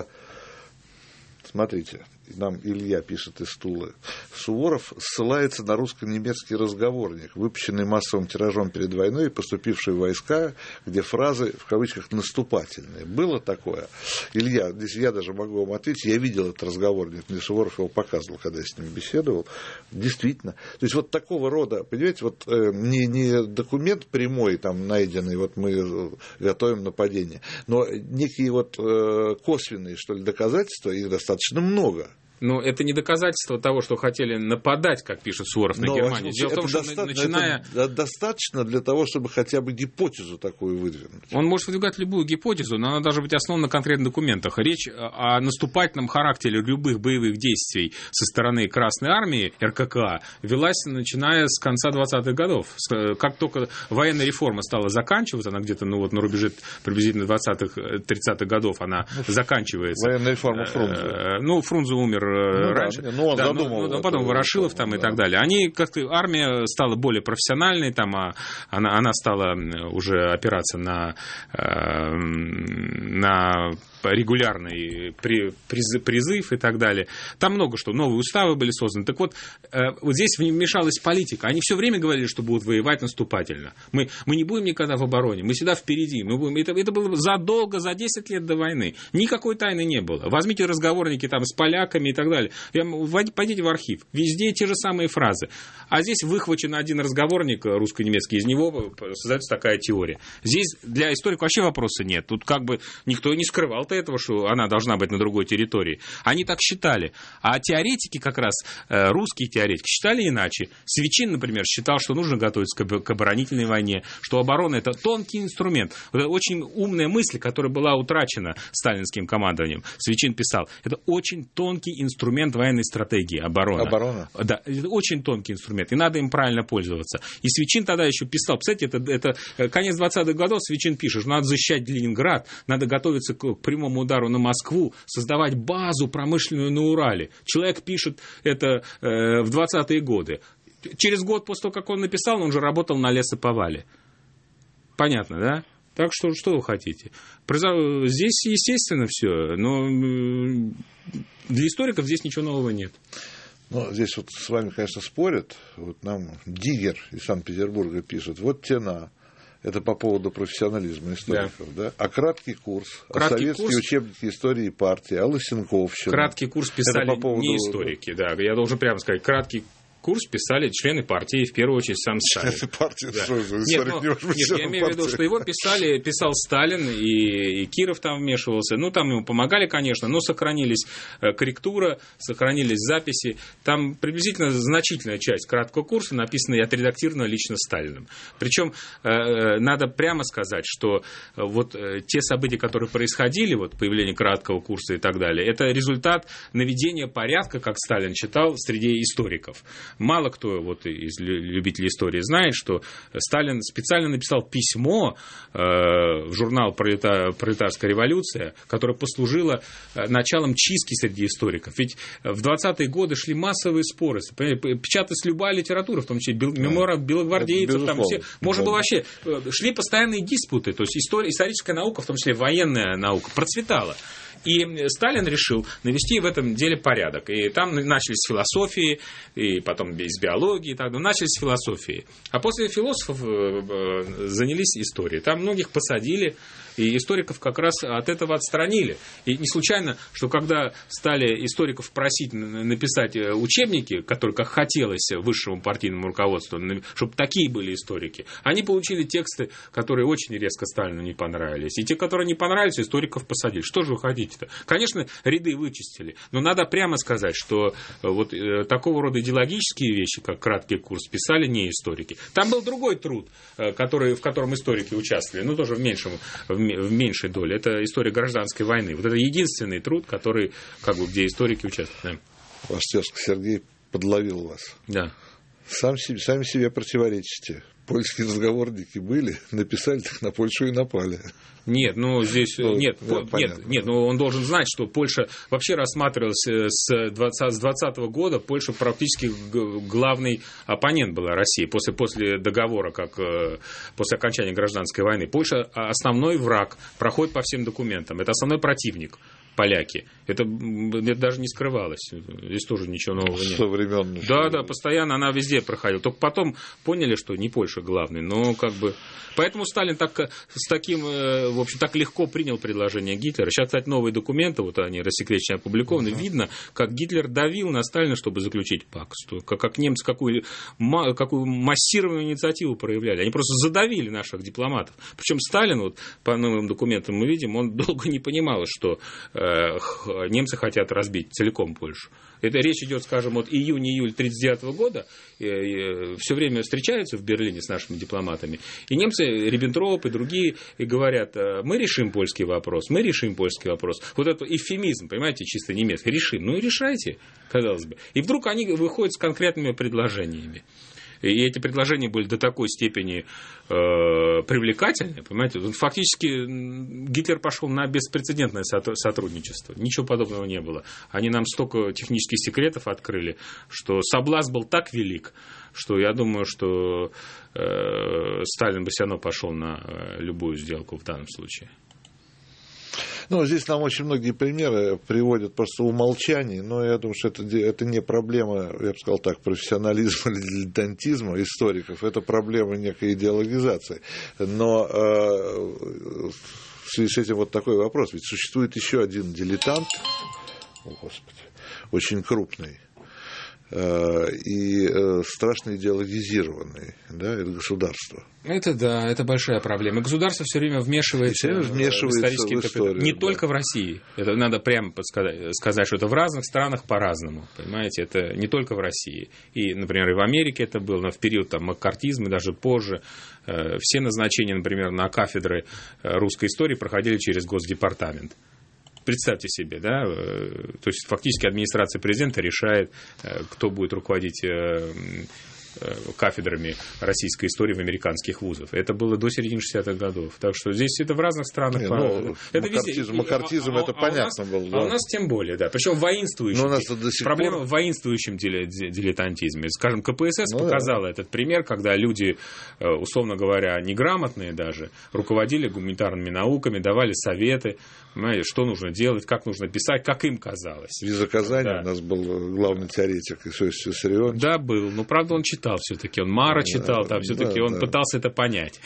Смотрите. Нам Илья пишет из Тулы. Суворов ссылается на русско-немецкий разговорник, выпущенный массовым тиражом перед войной и поступивший в войска, где фразы, в кавычках, наступательные. Было такое? Илья, здесь я даже могу вам ответить, я видел этот разговорник, мне Суворов его показывал, когда я с ним беседовал. Действительно. То есть вот такого рода, понимаете, вот э, не, не документ прямой, там, найденный, вот мы готовим нападение, но некие вот э, косвенные, что ли, доказательства, их достаточно много. Но это не доказательство того, что хотели нападать, как пишет Суворов, на Но, Германию. Дело в том, что доста- начиная... Это достаточно для того, чтобы хотя бы гипотезу такую выдвинуть. Он может выдвигать любую гипотезу, но она должна быть основана на конкретных документах. Речь о наступательном характере любых боевых действий со стороны Красной Армии, эр ка ка, велась начиная с конца двадцатых годов. Как только военная реформа стала заканчиваться, она где-то ну, вот, на рубеже приблизительно двадцатых-тридцатых годов она заканчивается. Военная реформа Фрунзе. Ну, Фрунзе умер Ну, раньше. Да, ну, он да, ну, ну, потом Ворошилов там, да. и так далее. Они как-то, армия стала более профессиональной, там, а она, она стала уже опираться на, на регулярный призыв и так далее. Там много что, новые уставы были созданы. Так вот, вот здесь вмешалась политика. Они все время говорили, что будут воевать наступательно. Мы, мы не будем никогда в обороне, мы всегда впереди. Мы будем... это, это было задолго, за десять лет до войны. Никакой тайны не было. Возьмите разговорники там с поляками и так так далее. Пойдите в архив, везде те же самые фразы. А здесь выхвачен один разговорник русско-немецкий, из него создается такая теория. Здесь для историка вообще вопроса нет. Тут как бы никто не скрывал-то этого, что она должна быть на другой территории. Они так считали. А теоретики как раз, русские теоретики, считали иначе. Свечин, например, считал, что нужно готовиться к оборонительной войне, что оборона – это тонкий инструмент. Это очень умная мысль, которая была утрачена сталинским командованием. Свечин писал, это очень тонкий инструмент военной стратегии, оборона. Оборона? Да, это очень тонкий инструмент, и надо им правильно пользоваться. И Свечин тогда еще писал, кстати, это, это конец двадцатых годов, Свечин пишет, что надо защищать Ленинград, надо готовиться к, к прямому удару на Москву, создавать базу промышленную на Урале. Человек пишет это э, в двадцатые годы. Через год после того, как он написал, он уже работал на лесоповале. Понятно, да? Так что, что вы хотите? Здесь, естественно, все, но для историков здесь ничего нового нет. Ну, здесь вот с вами, конечно, спорят. Вот нам Диггер из Санкт-Петербурга пишет, вот тена. Это по поводу профессионализма историков, да? да? А краткий курс, краткий а советские курс... учебники истории и партии, а Лысенковщина. Краткий курс писали по поводу... не историки, да. Я должен прямо сказать, краткий курс писали члены партии, в первую очередь сам Сталин. Члены партии? Да. Что же, нет, ну, не может быть нет я имею в виду, что его писали, писал Сталин, и, и Киров там вмешивался. Ну, там ему помогали, конечно, но сохранились корректура, сохранились записи. Там приблизительно значительная часть краткого курса написана и отредактирована лично Сталиным. Причем э, надо прямо сказать, что вот э, те события, которые происходили, вот появление краткого курса и так далее, это результат наведения порядка, как Сталин считал, среди историков. Мало кто вот из любителей истории знает, что Сталин специально написал письмо э, в журнал «Пролетарская революция», которое послужило началом чистки среди историков. Ведь в двадцатые годы шли массовые споры. Печаталась любая литература, в том числе мемуары белогвардейцев. Там все, можно было вообще... Шли постоянные диспуты. То есть история, историческая наука, в том числе военная наука, процветала. И Сталин решил навести в этом деле порядок. И там начались философии, и потом из биологии, и так далее. Начались философии. А после философов занялись историей. Там многих посадили, и историков как раз от этого отстранили. И не случайно, что когда стали историков просить написать учебники, которые, как хотелось высшему партийному руководству, чтобы такие были историки, они получили тексты, которые очень резко Сталину не понравились. И те, которые не понравились, историков посадили. Что же вы хотите-то? Конечно, ряды вычистили, но надо прямо сказать, что вот такого рода идеологические вещи, как краткий курс, писали не историки. Там был другой труд, который, в котором историки участвовали, но тоже в меньшем, в в меньшей доле. Это история гражданской войны. Вот это единственный труд, который, как бы, где историки участвуют. Да. Ваш тезка Сергей подловил вас. Да. Сам себе, сами себе противоречите. Польские разговорники были, написали, так на Польшу и напали. Нет, ну здесь ну, нет, да, по, нет, нет, но он должен знать, что Польша вообще рассматривалась с двадцатого года. Польша практически главный оппонент была России после, после договора, как после окончания гражданской войны. Польша основной враг, проходит по всем документам. Это основной противник. Поляки. Это, это даже не скрывалось. Здесь тоже ничего нового нет. Со времен... Да, да, постоянно она везде проходила. Только потом поняли, что не Польша главный, но как бы... Поэтому Сталин так, с таким, в общем, так легко принял предложение Гитлера. Сейчас, кстати, новые документы, вот они рассекречены, опубликованы. Uh-huh. Видно, как Гитлер давил на Сталина, чтобы заключить пакт. Как, как немцы какую, какую массированную инициативу проявляли. Они просто задавили наших дипломатов. Причем Сталин, вот по новым документам мы видим, он долго не понимал, что э, немцы хотят разбить целиком Польшу. Это речь идет, скажем, от июня-июля тысяча девятьсот тридцать девятого года. Э, э, все время встречаются в Берлине с нашими дипломатами. И немцы, Риббентроп и другие, и говорят, мы решим польский вопрос, мы решим польский вопрос. Вот это эвфемизм, понимаете, чисто немецкий. Решим. Ну и решайте, казалось бы. И вдруг они выходят с конкретными предложениями. И эти предложения были до такой степени э, привлекательны, понимаете, фактически Гитлер пошел на беспрецедентное сотрудничество. Ничего подобного не было. Они нам столько технических секретов открыли, что соблазн был так велик, что я думаю, что э, Сталин бы все равно пошел на любую сделку в данном случае. Ну, здесь нам очень многие примеры приводят просто умолчаний, но я думаю, что это, это не проблема, я бы сказал так, профессионализма или дилетантизма историков, это проблема некой идеологизации. Но э, в связи с этим вот такой вопрос, ведь существует еще один дилетант, о, Господи, очень крупный. И страшно идеологизированный, да, это государство. Это да, это большая проблема. Государство все время вмешивается, все вмешивается в исторические в историю. Не да. только в России. Это надо прямо подсказать, сказать, что это в разных странах по-разному. Понимаете, это не только в России. И, например, и в Америке это было, но в период там, маккартизма, даже позже. Все назначения, например, на кафедры русской истории проходили через Госдепартамент. Представьте себе, да, то есть фактически администрация президента решает, кто будет руководить кафедрами российской истории в американских вузах. Это было до середины шестидесятых годов. Так что здесь это в разных странах. Не, ну, это маккартизм, маккартизм а, это а, понятно а было. Да. А у нас тем более, да. Причем воинствующим. Проблема пор... в воинствующем дилетантизме. Скажем, ка пэ эс эс ну, показала да. этот пример, когда люди, условно говоря, неграмотные даже, руководили гуманитарными науками, давали советы, понимаете, что нужно делать, как нужно писать, как им казалось. В Казани да. у нас был главный теоретик Иосиф Виссарионович. Да, был. Но, правда, он читал все-таки. Он Мара читал, там все-таки да, он да. пытался это понять.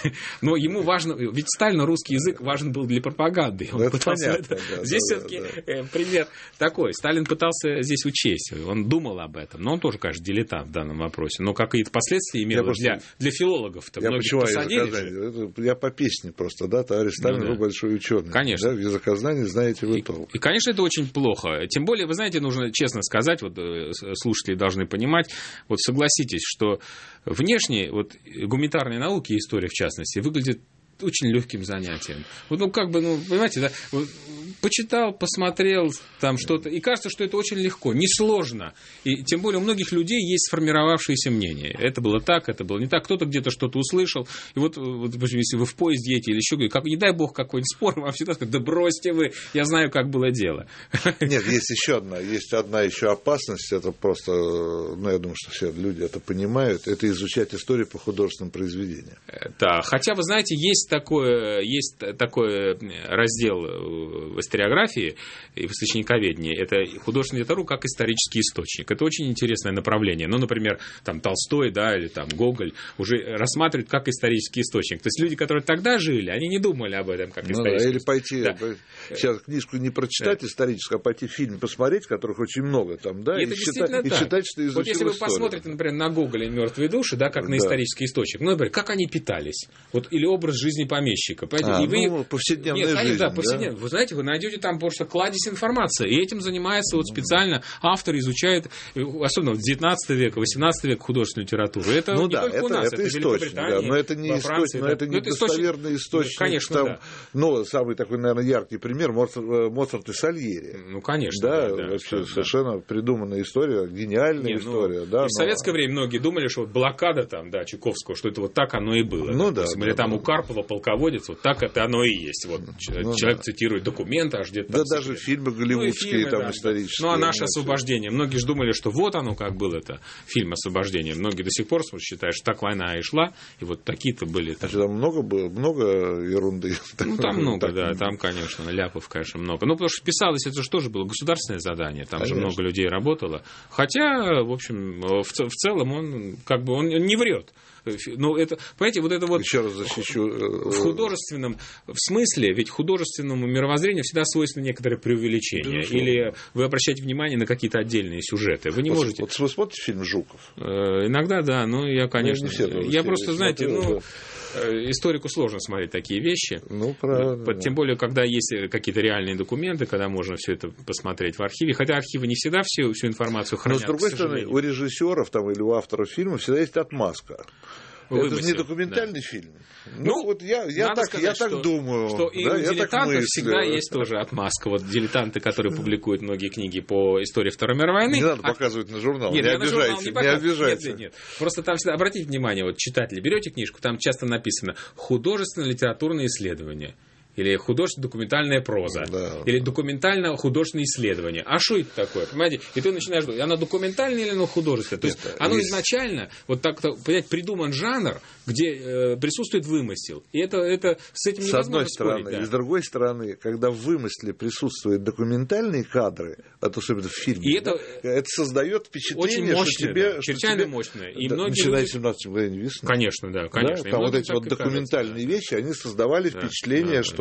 Но ему важно... Ведь Сталину русский язык важен был для пропаганды. Он это пытался понятно, это... Да, здесь да, все-таки да. пример такой. Сталин пытался здесь учесть. Он думал об этом. Но он тоже, конечно, дилетант в данном вопросе. Но какие-то последствия имело просто... для, для филологов-то. Я Многих посадили. Я по песне просто, да, товарищ Сталин был ну, да. большой ученый. Конечно. Да, в языкознании знаете вы и, толк. И, конечно, это очень плохо. Тем более, вы знаете, нужно честно сказать, вот слушатели должны понимать, вот согласитесь, что внешне вот гуманитарные науки, история в частности, выглядит очень легким занятием. Вот, ну, как бы, ну, понимаете, да, вот, почитал, посмотрел там что-то, и кажется, что это очень легко, несложно. И тем более у многих людей есть сформировавшееся мнение. Это было так, это было не так, кто-то где-то что-то услышал. И вот, вот если вы в поезд едете или еще где-то, как, не дай бог какой-нибудь спор, вам всегда скажут, да бросьте вы, я знаю, как было дело. Нет, есть еще одна, есть одна еще опасность, это просто, ну, я думаю, что все люди это понимают, это изучать историю по художественным произведениям. Да, хотя, вы знаете, есть такой, есть такой раздел в историографии и в источниковедении, это художественная литература как исторический источник. Это очень интересное направление. Ну, например, там Толстой, да, или там Гоголь уже рассматривают как исторический источник. То есть люди, которые тогда жили, они не думали об этом как ну, исторический да, или пойти, да. сейчас книжку не прочитать да. историческую, а пойти фильм посмотреть, которых очень много там, да, и, и, считать, и читать, что изучил Вот если вы историю. Посмотрите, например, на Гоголя «Мертвые души», да, как на да. исторический источник, ну, например, как они питались, вот, или образ жизни помещика. А, и вы... ну, повседневная Нет, жизнь. Да, повседневная. Да? Вы знаете, вы найдете там просто кладезь информации, и этим занимается вот специально автор, изучает, особенно в девятнадцатом веке, восемнадцатом веке художественную литературу. Это ну, не да, только это, у нас, это, это источник, да, но это не, Франции, источник, но да. это не но это достоверный источник. Конечно, там, да. Ну, самый такой, наверное, яркий пример Моцарт, Моцарт и Сальери. Ну, конечно. Да, да, да вообще да, совершенно да. придуманная история, гениальная не, история. Ну, да, и но... в советское время многие думали, что вот блокада там, да, Чайковского, что это вот так оно и было. Ну, да, да, да, или там да. у Карпова полководец, вот так это оно и есть. Вот ну, человек да. цитирует документы, аж где-то да там... даже фильмы голливудские, ну, фильмы, там, да, исторические. Ну, а наше освобождение. Многие же думали, что вот оно как было, это фильм «Освобождение». Многие до сих пор считают, что так война и шла, и вот такие-то были... Там, там много было, много ерунды. Ну, там много, да, там, конечно, ляпов, конечно, много. Ну, потому что писалось, это же тоже было государственное задание, там конечно. Же много людей работало. Хотя, в общем, в, в целом он как бы он не врет. Ну, это, понимаете, вот это вот еще раз защищу. В художественном в смысле, ведь художественному мировоззрению всегда свойственно некоторое преувеличение. Безусловно. Или вы обращаете внимание на какие-то отдельные сюжеты. Вы не вот, можете... Вот вы смотрите фильм «Жуков»? Э, иногда, да, но я, конечно... Ну, я я просто, знаете, смотрел, ну... Да. Историку сложно смотреть такие вещи. Ну, правильно. Тем более, когда есть какие-то реальные документы, когда можно все это посмотреть в архиве. Хотя архивы не всегда всю, всю информацию хранят. Но, с другой стороны, у режиссеров там, или у авторов фильма всегда есть отмазка. Вымысел, это же не документальный да. фильм. Ну, ну вот я, я, так, сказать, я так что, думаю. Что и да, у дилетантов всегда есть тоже отмазка. Вот дилетанты, которые публикуют многие книги по истории Второй мировой войны. Не надо а... показывать на журнал. Нет, не обижайте, обижайте. Не, не обижайте. Нет, нет, нет. Просто там всегда, обратите внимание, вот читатели, берете книжку, там часто написано «Художественно-литературное исследование». Или художественно-документальная проза, да, или документально-художественное исследование. А что это такое? Понимаете? И ты начинаешь думать, оно документальное или оно художественное? То есть это оно есть... изначально, вот так-то, понимаете, придуман жанр, где э, присутствует вымысел. И это, это с этим невозможно с одной спорить, стороны. Да. И с другой стороны, когда в вымысле присутствуют документальные кадры, особенно в фильме, и да, это, это создает впечатление, мощное, что тебе... Да, что чрезвычайно тебе... мощное. И да, многие начиная люди... с семнадцатого мгновения весны. Конечно, да, конечно. Да, там вот эти вот документальные кажется, вещи, они создавали да, впечатление, да, что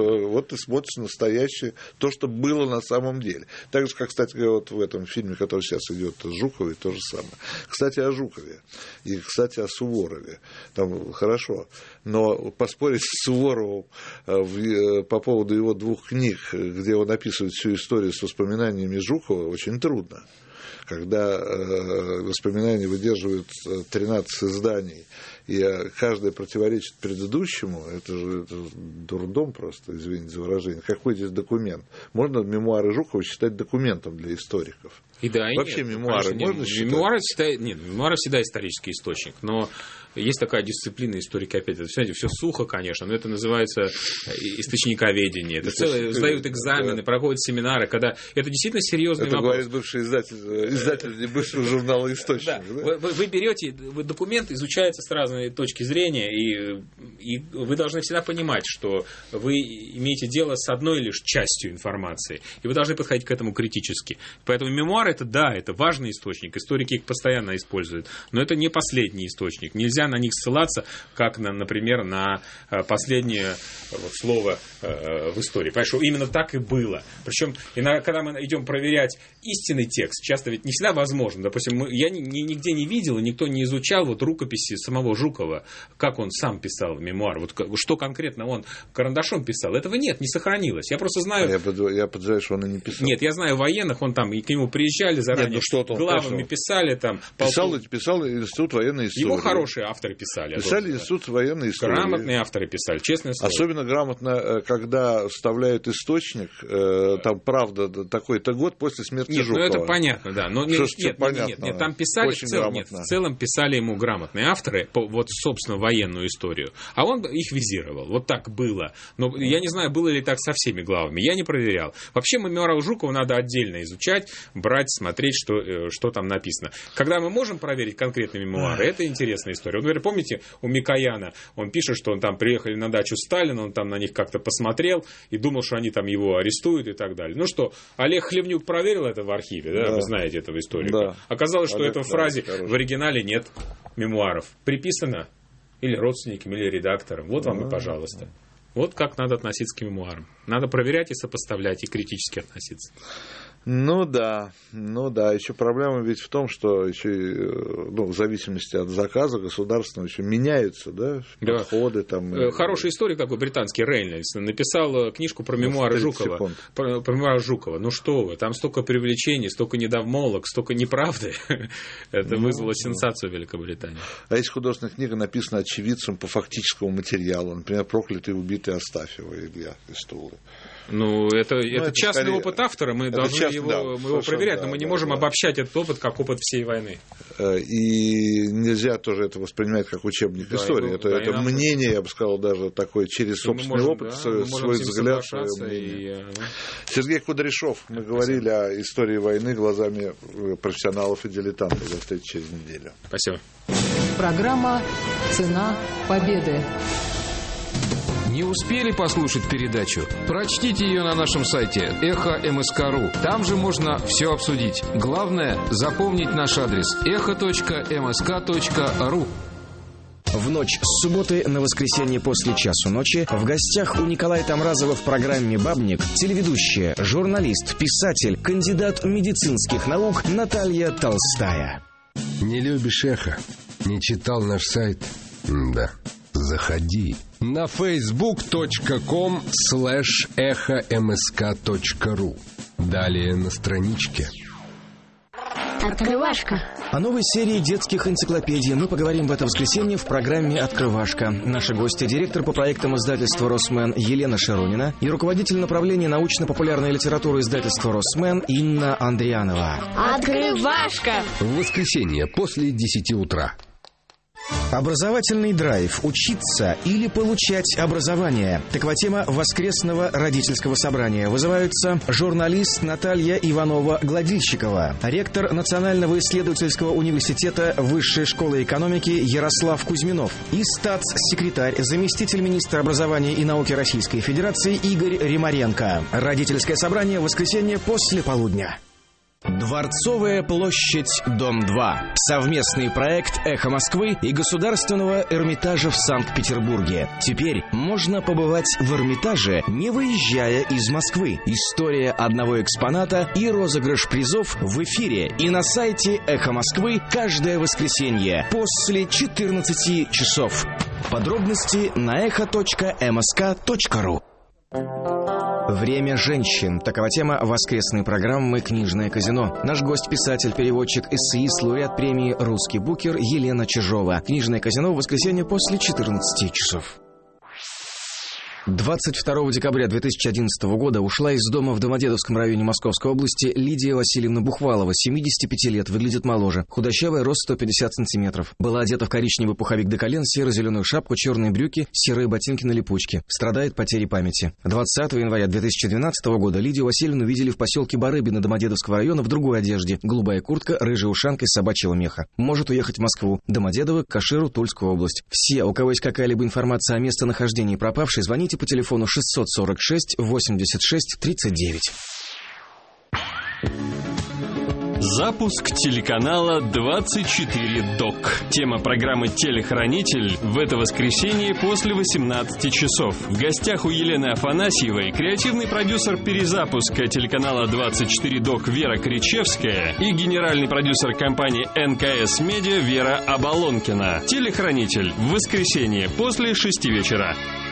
вот ты смотришь настоящее, то, что было на самом деле. Так же, как, кстати, вот в этом фильме, который сейчас идет с Жуковой, то же самое. Кстати, о Жукове и, кстати, о Суворове. Там хорошо. Но поспорить с Суворовым по поводу его двух книг, где он описывает всю историю с воспоминаниями Жукова, очень трудно. Когда э, воспоминания выдерживают тринадцать изданий, и каждое противоречит предыдущему, это же это дурдом просто, извините за выражение. Какой здесь документ? Можно мемуары Жукова считать документом для историков? И да, и вообще нет, мемуары конечно, можно нет, считать? Мемуары всегда, нет, мемуары всегда исторический источник, но есть такая дисциплина историки, опять, это, знаете, все сухо, конечно, но это называется источниковедение. Это целое, сдают экзамены, да. Проходят семинары, когда это действительно серьезный это вопрос. Это говорит бывший издатель, издатель бывшего журнала «Источник». Да. Да? Вы, вы, вы берете, вы, документ изучается с разной точки зрения, и, и вы должны всегда понимать, что вы имеете дело с одной лишь частью информации, и вы должны подходить к этому критически. Поэтому мемуары, это да, это важный источник, историки их постоянно используют, но это не последний источник. Нельзя на них ссылаться, как, на, например, на последнее вот, слово э, в истории. Понимаешь, что именно так и было. Причем, когда мы идем проверять истинный текст, часто ведь не всегда возможно. Допустим, мы, я ни, нигде не видел, и никто не изучал вот, рукописи самого Жукова, как он сам писал мемуар, вот, что конкретно он карандашом писал. Этого нет, не сохранилось. Я просто знаю... А я, под, я подозреваю, что он и не писал. Нет, я знаю военных, он там, и к нему приезжали заранее, нет, ну главами писали. Там, писал, писал Институт военной истории. Его хорошие авторы писали. Писали Институт военной истории. Грамотные авторы писали, честное слово. Особенно грамотно, когда вставляют источник, там, правда, такой-то год после смерти нет, Жукова. Ну, это понятно, да. Но нет, нет, понятно, нет, нет, там писали, в целом, нет, в целом писали ему грамотные авторы, по, вот, собственно, военную историю. А он их визировал. Вот так было. Но я не знаю, было ли так со всеми главами. Я не проверял. Вообще, мемуары Жукова надо отдельно изучать, брать, смотреть, что, что там написано. Когда мы можем проверить конкретные мемуары, это интересная история. Вот, например, помните, у Микояна, он пишет, что он там приехали на дачу Сталина, он там на них как-то посмотрел и думал, что они там его арестуют и так далее. Ну что, Олег Хлевнюк проверил это в архиве, да? Да. Вы знаете этого историка. Да. Оказалось, что Олег, это в фразе да, в оригинале нет мемуаров. Приписано или родственникам, или редакторам. Вот вам да. и пожалуйста. Вот как надо относиться к мемуарам. Надо проверять и сопоставлять, и критически относиться. Ну да, ну да. Еще проблема ведь в том, что еще, ну, в зависимости от заказа государственного еще меняются, да, да. подходы там. Хороший историк такой британский, Рейнольдс, написал книжку про мемуары Жукова. Про, про мемуары Жукова. Ну что вы, там столько привлечений, столько недовмолок, столько неправды. Это вызвало сенсацию в Великобритании. А есть художественная книга, написана очевидцем по фактическому материалу. Например, «Проклятый и убитый Астафьева» Илья из Тулы. Ну, это, ну, это, это частный скорее... опыт автора, мы это должны частный, его, да, мы его проверять, да, но мы не да, можем да. обобщать этот опыт как опыт всей войны. И нельзя тоже это воспринимать как учебник да, истории. Его, это да, это мнение, я бы сказал, даже такое через собственный можем, опыт, да, свой, свой взгляд, свое мнение. И, да. Сергей Кудряшов, мы Спасибо. говорили о истории войны глазами профессионалов и дилетантов. До встречи через неделю. Спасибо. Программа «Цена победы». Не успели послушать передачу? Прочтите ее на нашем сайте эхо эм эс ка точка ру. Там же можно все обсудить. Главное – запомнить наш адрес эхо точка эм эс ка точка ру. В ночь с субботы на воскресенье после часу ночи в гостях у Николая Тамразова в программе «Бабник» телеведущая, журналист, писатель, кандидат медицинских наук Наталья Толстая. Не любишь эхо? Не читал наш сайт? Да. Заходи на фейсбук точка ком слэш эхо эм эс ка точка ру. Далее на страничке. Открывашка. О новой серии детских энциклопедий мы поговорим в это воскресенье в программе «Открывашка». Наши гости – директор по проектам издательства «Росмен» Елена Широнина и руководитель направления научно-популярной литературы издательства «Росмен» Инна Андрианова. Открывашка. В воскресенье после десяти утра. Образовательный драйв. Учиться или получать образование. Такова тема воскресного родительского собрания. Вызываются журналист Наталья Иванова-Гладильщикова, ректор Национального исследовательского университета Высшей школы экономики Ярослав Кузьминов и статс-секретарь, заместитель министра образования и науки Российской Федерации Игорь Римаренко. Родительское собрание в воскресенье после полудня. Дворцовая площадь, дом два. Совместный проект «Эхо Москвы» и Государственного Эрмитажа в Санкт-Петербурге. Теперь можно побывать в Эрмитаже, не выезжая из Москвы. История одного экспоната и розыгрыш призов в эфире и на сайте «Эхо Москвы» каждое воскресенье после четырнадцати часов. Подробности на эхо точка эм эс ка точка ру. Время женщин. Такова тема воскресной программы «Книжное казино». Наш гость – писатель-переводчик, эссеист, лауреат премии «Русский букер» Елена Чижова. «Книжное казино» в воскресенье после четырнадцати часов. двадцать второго декабря две тысячи одиннадцатого года ушла из дома в Домодедовском районе Московской области Лидия Васильевна Бухвалова, семидесяти пяти лет, выглядит моложе. Худощавая, рост сто пятьдесят сантиметров. Была одета в коричневый пуховик до колен, серо-зеленую шапку, черные брюки, серые ботинки на липучке. Страдает потерей памяти. двадцатого января две тысячи двенадцатого года Лидию Васильевну видели в поселке Барыбино Домодедовского района в другой одежде. Голубая куртка, рыжая ушанка из собачьего меха. Может уехать в Москву, Домодедово, Каширу, Тульскую область. Все, у кого есть какая-либо информация о местонахождении пропавшей, звоните по телефону шестьсот сорок шесть восемьдесят шесть тридцать девять. Запуск телеканала двадцать четыре док. Тема программы «Телехранитель» в это воскресенье после восемнадцати часов. В гостях у Елены Афанасьевой креативный продюсер перезапуска телеканала двадцать четыре док Вера Кричевская и генеральный продюсер компании эн ка эс Медиа Вера Оболонкина. «Телехранитель» в воскресенье после шести вечера.